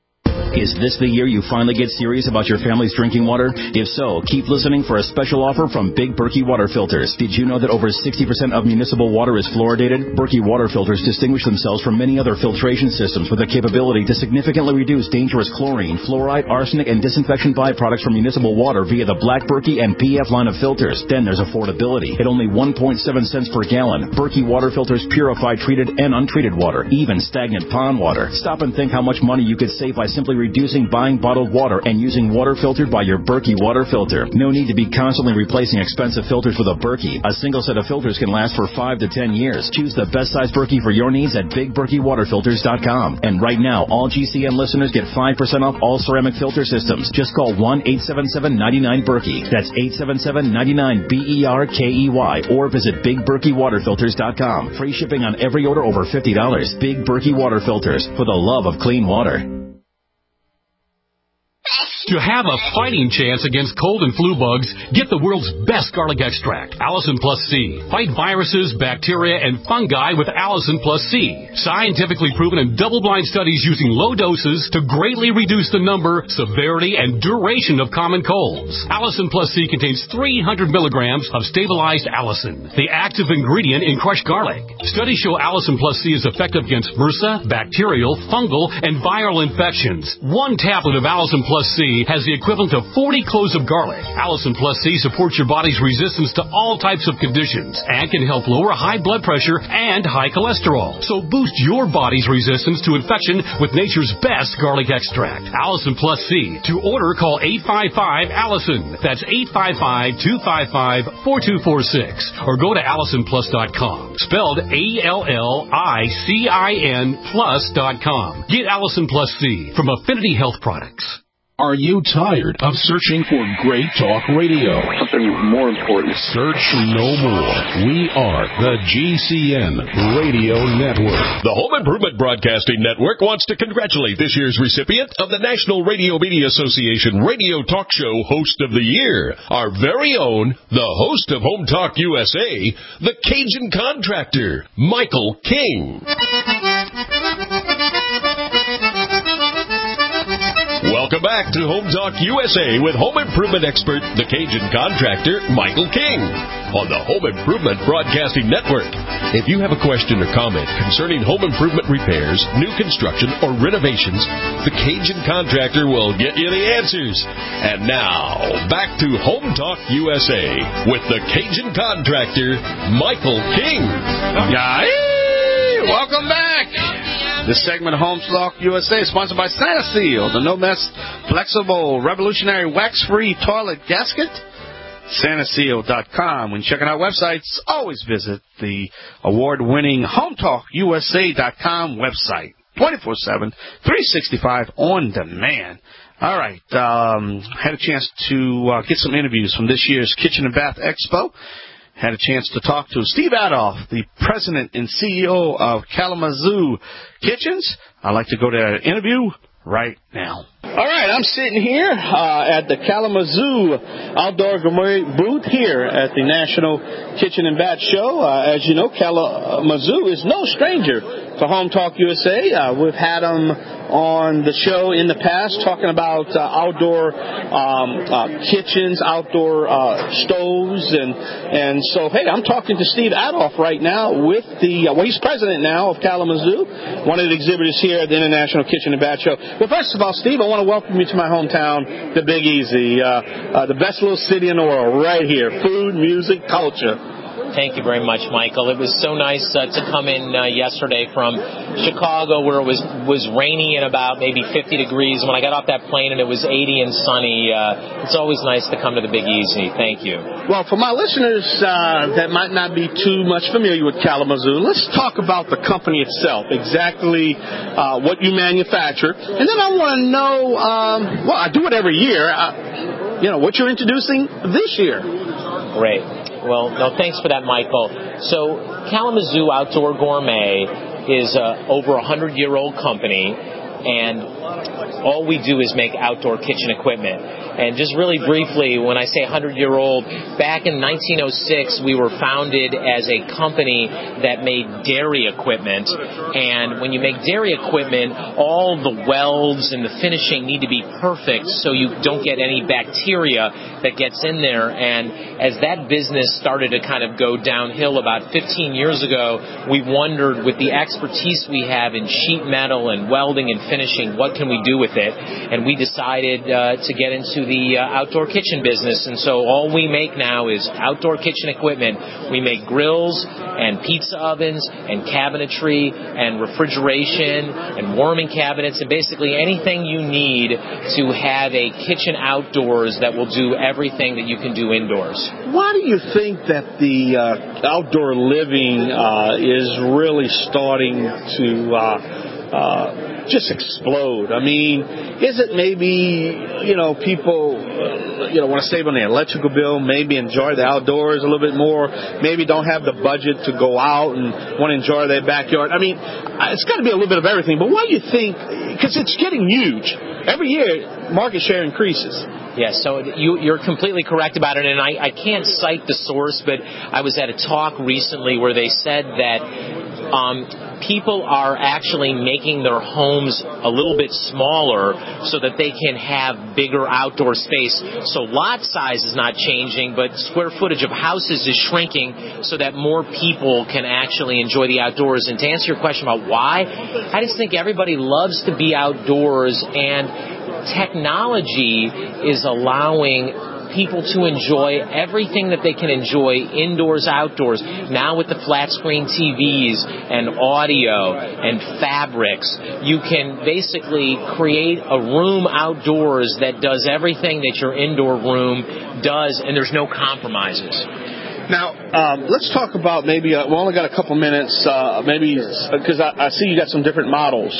Is this the year you finally get serious about your family's drinking water? If so, keep listening for a special offer from Big Berkey Water Filters. Did you know that over sixty percent of municipal water is fluoridated? Berkey Water Filters distinguish themselves from many other filtration systems with the capability to significantly reduce dangerous chlorine, fluoride, arsenic, and disinfection byproducts from municipal water via the Black Berkey and P F line of filters. Then there's affordability. At only one point seven cents per gallon, Berkey Water Filters purify treated and untreated water, even stagnant pond water. Stop and think how much money you could save by simply reducing buying bottled water and using water filtered by your Berkey water filter. No need to be constantly replacing expensive filters with a Berkey. A single set of filters can last for five to ten years. Choose the best size Berkey for your needs at big berkey water filters dot com. And right now, all G C N listeners get five percent off all ceramic filter systems. Just call one eight seven seven, nine nine, Berkey. That's eight seven seven, nine nine, B E R K E Y. Or visit big berkey water filters dot com. Free shipping on every order over fifty dollars. Big Berkey Water Filters, for the love of clean water. To have a fighting chance against cold and flu bugs, get the world's best garlic extract, Allison Plus C. Fight viruses, bacteria, and fungi with Allison Plus C. Scientifically proven in double-blind studies using low doses to greatly reduce the number, severity, and duration of common colds. Allison Plus C contains three hundred milligrams of stabilized allicin, the active ingredient in crushed garlic. Studies show Allison Plus C is effective against MRSA, bacterial, fungal, and viral infections. One tablet of Allison Plus C has the equivalent of forty cloves of garlic. Allison Plus C supports your body's resistance to all types of conditions and can help lower high blood pressure and high cholesterol. So boost your body's resistance to infection with nature's best garlic extract, Allison Plus C. To order, call eight five five, Allison. That's eight five five, two five five, four two four six. Or go to allison plus dot com. Spelled A L L I C I N plus dot com. Get Allison Plus C from Affinity Health Products. Are you tired of searching for great talk radio? Something more important. Search no more. We are the G C N Radio Network. The Home Improvement Broadcasting Network wants to congratulate this year's recipient of the National Radio Media Association Radio Talk Show Host of the Year, our very own, the host of Home Talk U S A, the Cajun Contractor, Michael King. Welcome back to Home Talk U S A with home improvement expert, the Cajun Contractor, Michael King, on the Home Improvement Broadcasting Network. If you have a question or comment concerning home improvement repairs, new construction, or renovations, the Cajun Contractor will get you the answers. And now, back to Home Talk U S A with the Cajun Contractor, Michael King. Yay! Welcome back. This segment of Home Talk U S A is sponsored by Saniseal, the no-mess, flexible, revolutionary, wax-free toilet gasket. Saniseal dot com. When checking out websites, always visit the award-winning Home Talk U S A dot com website. twenty-four seven, three sixty-five on demand. All right. Um, had a chance to uh, get some interviews from this year's Kitchen and Bath Expo. had a chance to talk to Steve Adolph, the president and C E O of Kalamazoo Kitchens. I'd like to go to that interview right now. All right, I'm sitting here uh, at the Kalamazoo Outdoor Gourmet booth here at the National Kitchen and Bath Show. Uh, as you know, Kalamazoo is no stranger to Home Talk U S A. Uh, we've had them on the show in the past talking about uh, outdoor um, uh, kitchens, outdoor uh, stoves, and and so, hey, I'm talking to Steve Adolph right now with the, uh, well, he's president now of Kalamazoo, one of the exhibitors here at the International Kitchen and Bath Show. Well, first of all, Steve, I want to welcome you to my hometown, the Big Easy, uh, uh, the best little city in the world, right here. Food, music, culture. Thank you very much, Michael. It was so nice uh, to come in uh, yesterday from Chicago, where it was was rainy and about maybe fifty degrees. When I got off that plane and it was eighty and sunny, uh, it's always nice to come to the Big Easy. Thank you. Well, for my listeners uh, that might not be too much familiar with Kalamazoo, let's talk about the company itself, exactly uh, what you manufacture. And then I want to know, um, well, I do it every year, uh, you know, what you're introducing this year. Great. Well, no, thanks for that, Michael. So Kalamazoo Outdoor Gourmet is a over a hundred-year-old company, and all we do is make outdoor kitchen equipment. And just really briefly, when I say hundred-year-old, back in nineteen oh six, we were founded as a company that made dairy equipment. And when you make dairy equipment, all the welds and the finishing need to be perfect so you don't get any bacteria that gets in there. And as that business started to kind of go downhill about fifteen years ago, we wondered, with the expertise we have in sheet metal and welding and finishing, what can we do with it? And we decided uh, to get into the uh, outdoor kitchen business. And so all we make now is outdoor kitchen equipment. We make grills and pizza ovens and cabinetry and refrigeration and warming cabinets and basically anything you need to have a kitchen outdoors that will do everything that you can do indoors. Why do you think that the uh, outdoor living uh, is really starting to uh, uh, just explode? I mean, is it maybe, you know, people, uh, you know, want to save on their electrical bill, maybe enjoy the outdoors a little bit more, maybe don't have the budget to go out and want to enjoy their backyard? I mean, it's got to be a little bit of everything, but why do you think, because it's getting huge. Every year, market share increases. Yes, so you, you're completely correct about it, and I, I can't cite the source, but I was at a talk recently where they said that um, people are actually making their homes a little bit smaller so that they can have bigger outdoor space. So lot size is not changing, but square footage of houses is shrinking so that more people can actually enjoy the outdoors. And to answer your question about why, I just think everybody loves to be outdoors, and technology is allowing people to enjoy everything that they can enjoy indoors, outdoors. Now with the flat screen T Vs and audio and fabrics, you can basically create a room outdoors that does everything that your indoor room does, and there's no compromises. Now, um, let's talk about maybe, uh, we only got a couple minutes, uh, maybe, because I, I see you got some different models.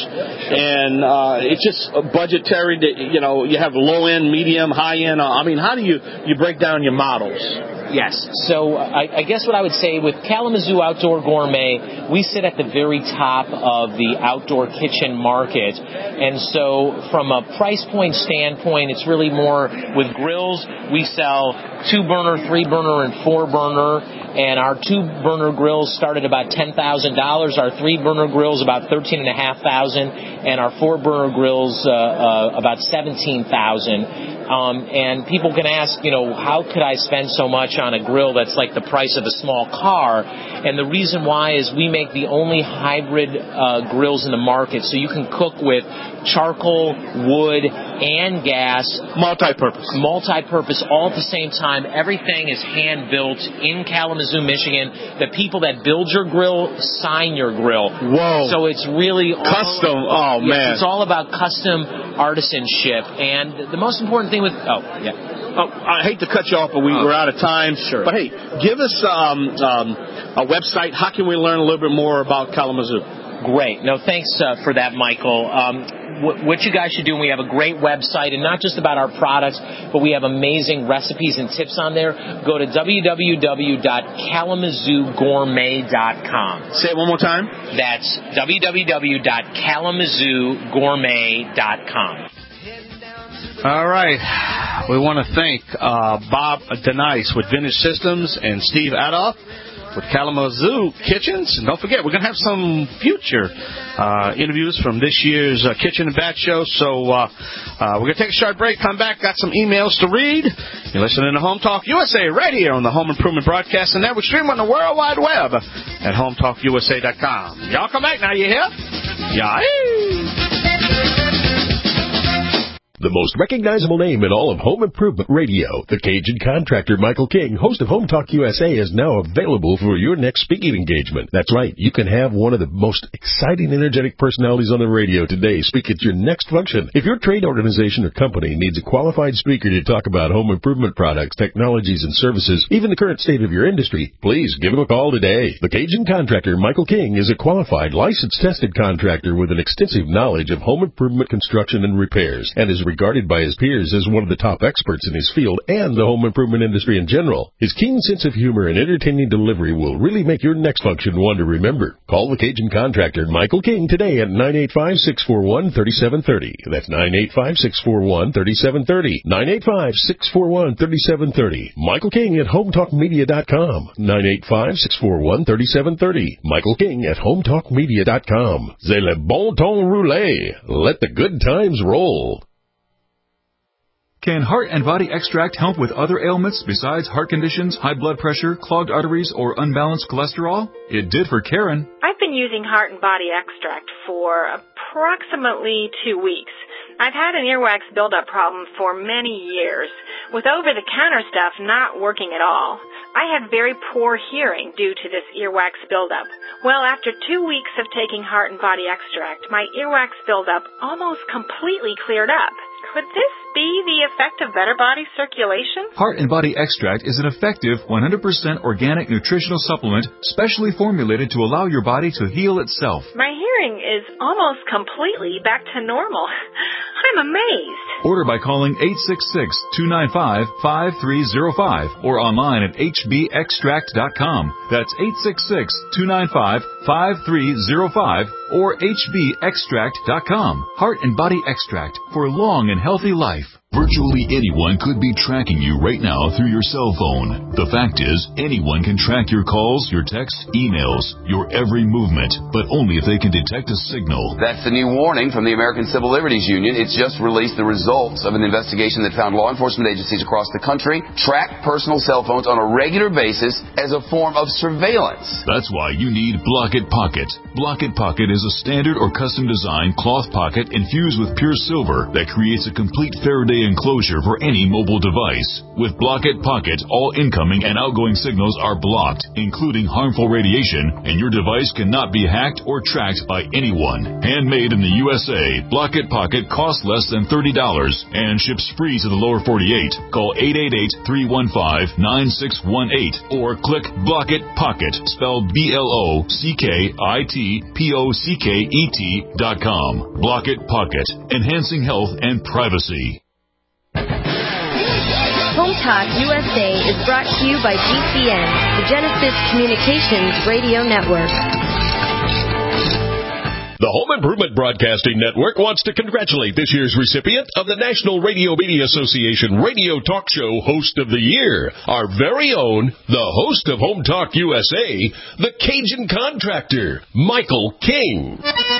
And uh, it's just budgetary, you know, you have low-end, medium, high-end. Uh, I mean, how do you, you break down your models? Yes. So I, I guess what I would say with Kalamazoo Outdoor Gourmet, we sit at the very top of the outdoor kitchen market. And so from a price point standpoint, it's really more with grills. We sell two-burner, three-burner, and four-burner. And our two-burner grills start at about ten thousand dollars. Our three-burner grills about thirteen thousand five hundred dollars. And our four-burner grills uh, uh, about seventeen thousand dollars. Um, and people can ask, you know, how could I spend so much on a grill that's like the price of a small car? And the reason why is we make the only hybrid uh, grills in the market. So you can cook with charcoal, wood, and gas. Multi-purpose. Multi-purpose all at the same time. Everything is hand-built in Kalamazoo, Michigan. The people that build your grill sign your grill. Whoa. So it's really all, custom. Oh, yes, man. It's all about custom artisanship. And the most important thing with, oh, yeah. Oh, I hate to cut you off, but we, oh. we're out of time. Sure. But, hey, give us um, um, a website. How can we learn a little bit more about Kalamazoo? Great. No, thanks uh, for that, Michael. Um, what, what you guys should do, and we have a great website, and not just about our products, but we have amazing recipes and tips on there. Go to w w w dot kalamazoo gourmet dot com. Say it one more time. That's w w w dot kalamazoo gourmet dot com. All right. We want to thank uh, Bob Denice with Vintage Systems and Steve Adolph with Kalamazoo Kitchens. And don't forget, we're going to have some future uh, interviews from this year's uh, Kitchen and Bath Show. So uh, uh, we're going to take a short break, come back, got some emails to read. You're listening to Home Talk U S A right here on the Home Improvement Broadcasting Network. Stream on the World Wide Web at home talk u s a dot com. Y'all come back now, you hear? Yeah. The most recognizable name in all of home improvement radio, the Cajun contractor Michael King, host of Home Talk U S A, is now available for your next speaking engagement. That's right, you can have one of the most exciting, energetic personalities on the radio today speak at your next function. If your trade organization or company needs a qualified speaker to talk about home improvement products, technologies, and services, even the current state of your industry, please give him a call today. The Cajun contractor Michael King is a qualified, licensed, tested contractor with an extensive knowledge of home improvement construction and repairs, and is regarded by his peers as one of the top experts in his field and the home improvement industry in general. His keen sense of humor and entertaining delivery will really make your next function one to remember. Call the Cajun contractor Michael King today at nine eight five, six four one, three seven three zero. That's nine eight five, six four one, three seven three zero. nine eight five, six four one, three seven three zero. Michael King at home talk media dot com. nine eight five, six four one, three seven three zero. Michael King at home talk media dot com. C'est le bon temps roulé. Let the good times roll. Can Heart and Body Extract help with other ailments besides heart conditions, high blood pressure, clogged arteries, or unbalanced cholesterol? It did for Karen. I've been using Heart and Body Extract for approximately two weeks. I've had an earwax buildup problem for many years, with over-the-counter stuff not working at all. I had very poor hearing due to this earwax buildup. Well, after two weeks of taking Heart and Body Extract, my earwax buildup almost completely cleared up. Could this be the effect of better body circulation? Heart and Body Extract is an effective one hundred percent organic nutritional supplement specially formulated to allow your body to heal itself. My hearing is almost completely back to normal. I'm amazed. Order by calling eight six six, two nine five, five three zero five or online at h b extract dot com. That's eight six six, two nine five, five three zero five or h b extract dot com. Heart and Body Extract for long and healthy life. Virtually anyone could be tracking you right now through your cell phone. The fact is, anyone can track your calls, your texts, emails, your every movement, but only if they can detect a signal. That's the new warning from the American Civil Liberties Union. It's just released the results of an investigation that found law enforcement agencies across the country track personal cell phones on a regular basis as a form of surveillance. That's why you need Block-It Pocket. Block-It Pocket is a standard or custom designed cloth pocket infused with pure silver that creates a complete Faraday enclosure for any mobile device. With Block-It Pocket, all incoming and outgoing signals are blocked, including harmful radiation, and your device cannot be hacked or tracked by anyone. Handmade in the U S A, Block-It Pocket costs less than thirty dollars and ships free to the lower forty-eight. Call eight eight eight, three one five, nine six one eight or click Block-It Pocket, spelled B L O C K I T P O C K E T dot com. Block-It Pocket, enhancing health and privacy. Home Talk U S A is brought to you by G C N, the Genesis Communications Radio Network. The Home Improvement Broadcasting Network wants to congratulate this year's recipient of the National Radio Media Association Radio Talk Show Host of the Year, our very own, the host of Home Talk U S A, the Cajun Contractor, Michael King.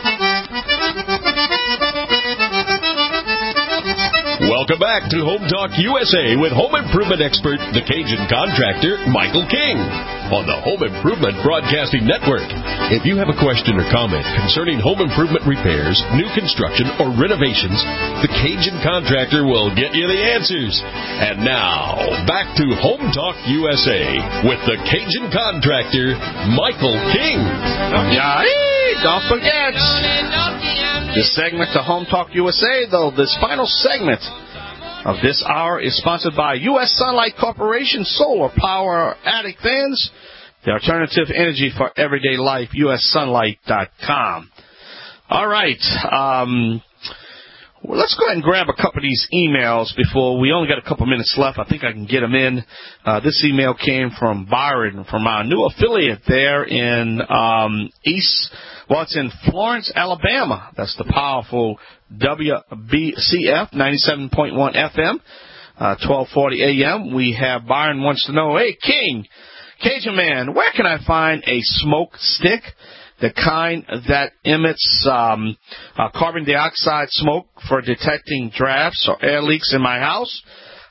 Welcome back to Home Talk U S A with home improvement expert, the Cajun Contractor, Michael King, on the Home Improvement Broadcasting Network. If you have a question or comment concerning home improvement repairs, new construction, or renovations, the Cajun Contractor will get you the answers. And now, back to Home Talk U S A with the Cajun Contractor, Michael King. Yeah, don't forget. This segment to Home Talk U S A, though, this final segment of this hour is sponsored by U S Sunlight Corporation Solar Power Attic Fans, the alternative energy for everyday life, U S sunlight dot com. All right. Um, Well, let's go ahead and grab a couple of these emails before we only got a couple minutes left. I think I can get them in. Uh, this email came from Byron from our new affiliate there in um, East, well, it's in Florence, Alabama. That's the powerful W B C F ninety-seven point one F M, uh, twelve forty A M. We have Byron wants to know, hey, King, Cajun Man, where can I find a smoke stick? The kind that emits um, uh, carbon dioxide smoke for detecting drafts or air leaks in my house.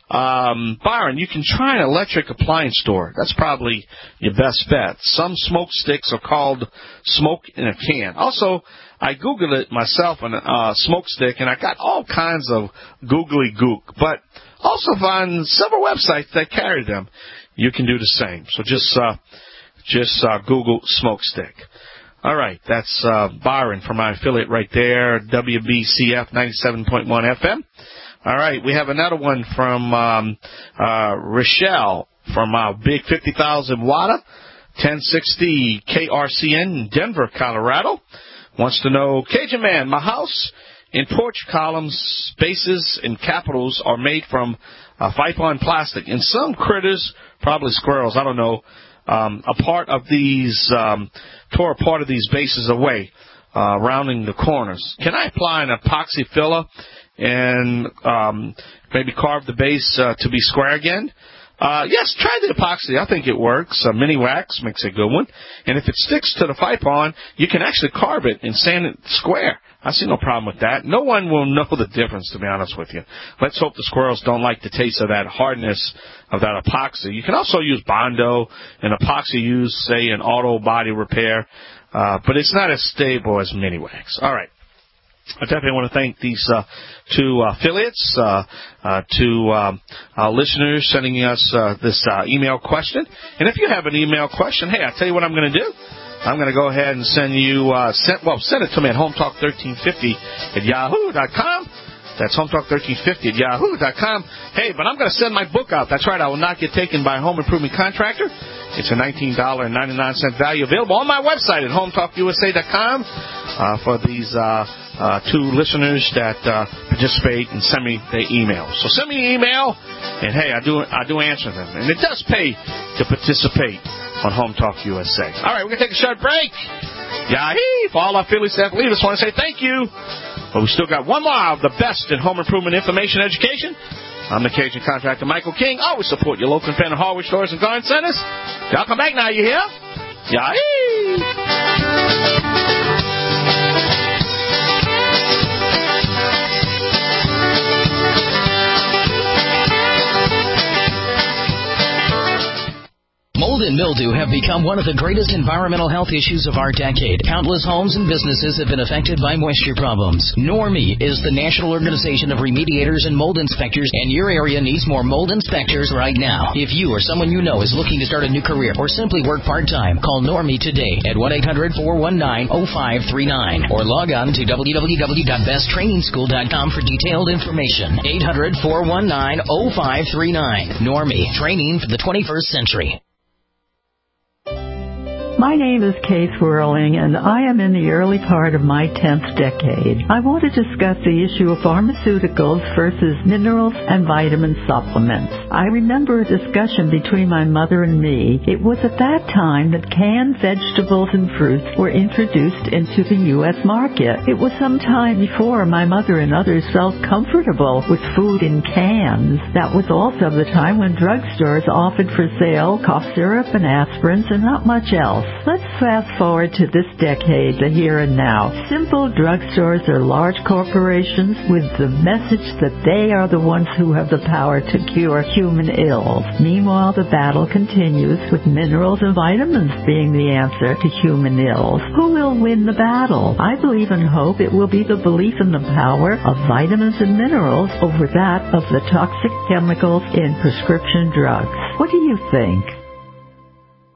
Um, Byron, you can try an electric appliance store. That's probably your best bet. Some smoke sticks are called smoke in a can. Also, I Googled it myself on a uh, smoke stick, and I got all kinds of googly gook, but also found several websites that carry them. You can do the same. So just uh, just uh, Google smoke stick. All right, that's uh, Byron from my affiliate right there, W B C F ninety-seven point one F M. All right, we have another one from um, uh, Rochelle from our big fifty thousand watt, ten sixty K R C N in Denver, Colorado. Wants to know, Cajun Man, my house in porch columns, bases, and capitals are made from uh, five-on plastic. And some critters, probably squirrels, I don't know, Um, a part of these, um, tore a part of these bases away, uh, rounding the corners. Can I apply an epoxy filler and um, maybe carve the base uh, to be square again? Uh, yes, try the epoxy. I think it works. Uh, mini wax makes a good one. And if it sticks to the five-on, you can actually carve it and sand it square. I see no problem with that. No one will know the difference, to be honest with you. Let's hope the squirrels don't like the taste of that hardness of that epoxy. You can also use Bondo and epoxy used, say, in auto body repair, uh, but it's not as stable as mini wax. All right. I definitely want to thank these uh, two uh, affiliates, uh, uh, two um, uh, listeners sending us uh, this uh, email question. And if you have an email question, hey, I'll tell you what I'm going to do. I'm going to go ahead and send you, uh, send, well, send it to me at hometalk thirteen fifty at yahoo dot com. That's hometalk thirteen fifty at yahoo dot com. Hey, but I'm going to send my book out. That's right. I will not get taken by a home improvement contractor. It's a nineteen ninety-nine value available on my website at hometalk U S A dot com uh, for these uh, uh, two listeners that uh, participate and send me their emails. So send me an email, and hey, I do I do answer them. And it does pay to participate on Home Talk U S A. All right, we're going to take a short break. Yahee! For all our affiliates that leave us, want to say thank you. But we still got one more of the best in home improvement information education. I'm the Cajun contractor, Michael King. Always support your local independent hardware stores and garden centers. Y'all come back now, you hear? Yahee! Mold and mildew have become one of the greatest environmental health issues of our decade. Countless homes and businesses have been affected by moisture problems. Normie is the national organization of remediators and mold inspectors, and your area needs more mold inspectors right now. If you or someone you know is looking to start a new career or simply work part-time, call Normie today at one eight hundred four one nine oh five three nine or log on to w w w dot best training school dot com for detailed information. eight hundred four one nine oh five three nine. Normie, training for the twenty-first century. My name is Kay Swirling, and I am in the early part of my tenth decade. I want to discuss the issue of pharmaceuticals versus minerals and vitamin supplements. I remember a discussion between my mother and me. It was at that time that canned vegetables and fruits were introduced into the U S market. It was some time before my mother and others felt comfortable with food in cans. That was also the time when drugstores offered for sale cough syrup and aspirins and not much else. Let's fast forward to this decade, the here and now. Simple drugstores are large corporations with the message that they are the ones who have the power to cure human ills. Meanwhile, the battle continues with minerals and vitamins being the answer to human ills. Who will win the battle? I believe and hope it will be the belief in the power of vitamins and minerals over that of the toxic chemicals in prescription drugs. What do you think?